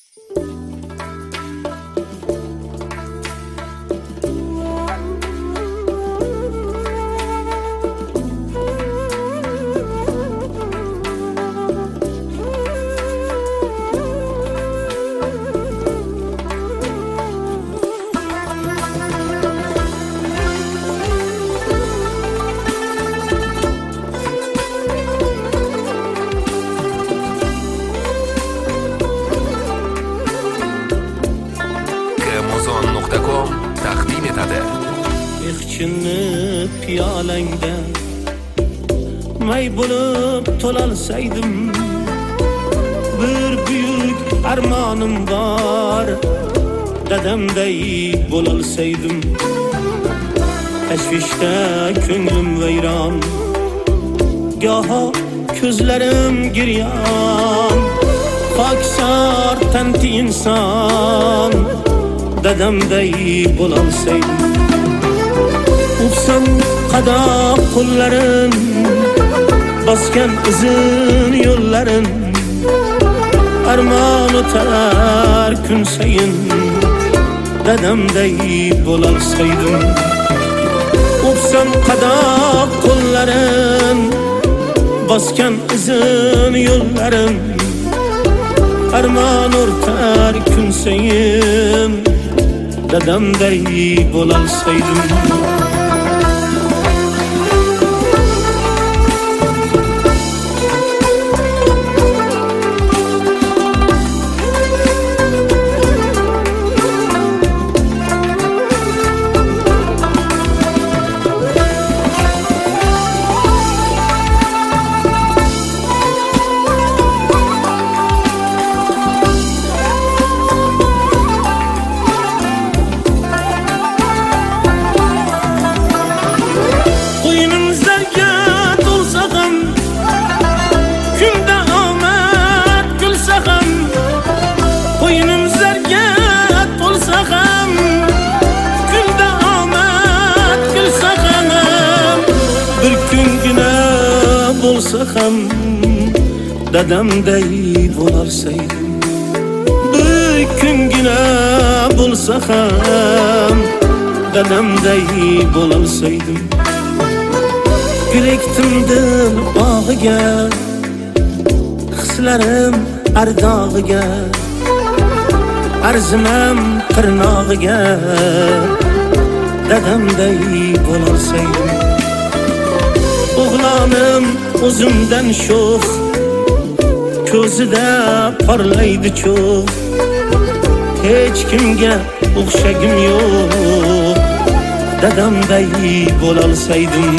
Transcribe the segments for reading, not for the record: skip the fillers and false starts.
taqdim etadi. Ixchini piyolangda may bo'lib to'lalsaydim, bir buyuk armonim bor, dadamday bo'lalsaydim. Tashvishda ko'nglim vayron, goho ko'zlarim giryon, pokisor tanti inson, dadamday bo'lalsaydim. Upsam qadoq qo'llarin, bosgan izin yo'llarin, armon o'tar kun sayin, dadamday bo'lalsaydim. Upsam qadoq qo'llarin, bosgan izin yo'llarin, armon o'tar kun sayin, dadamday bo'lalsaydim. Ham dadamday bo'larsaydim, bir kungina bo'lsa ham dadamday bo'larsaydim. Yuraktimdin bog'iga, hislarim ardog'iga, arzimam tirnog'iga, dadamday bo'larsaydim. O'g'lonim o'zimdan sho'x, ko'zida porlaydi cho'g', hech kimga o'xshagim yo'q, dadamday bo'lalsaydim.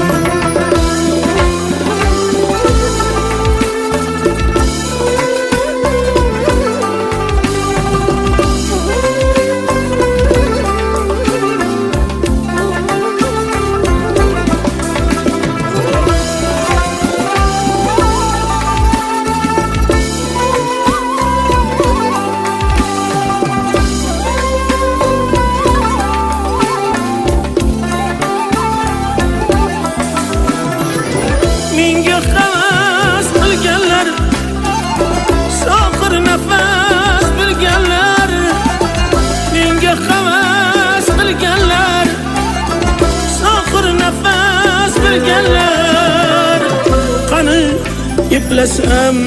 Iplasam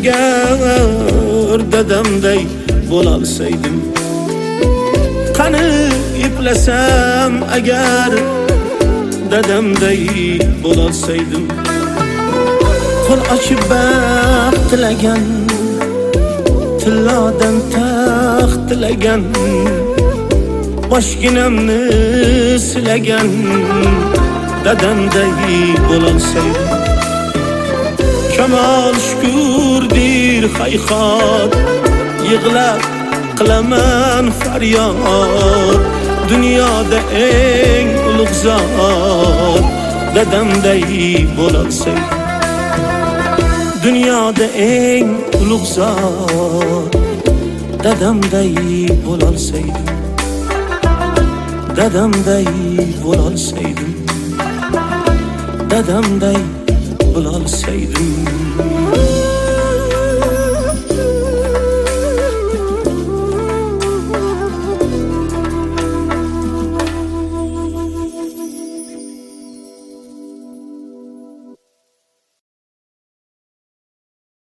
agar dadamday bo'lalsaydim, qani iplasam agar dadamday bo'lalsaydim. Qo'l ochib baxt tilagan, tillodan taxt tilagan, boshginamni silagan, dadamday bo'lalsaydim. Kamol shukurdir hayhot, yig'lab qilaman faryod, dunyoda eng ulug' zot, dadamday bo'lalsaydim. Dunyoda eng ulug' zot, dadamday bo'lalsaydim. Dadamday bo'lalsaydim. Dadamday bo'lalsaydim.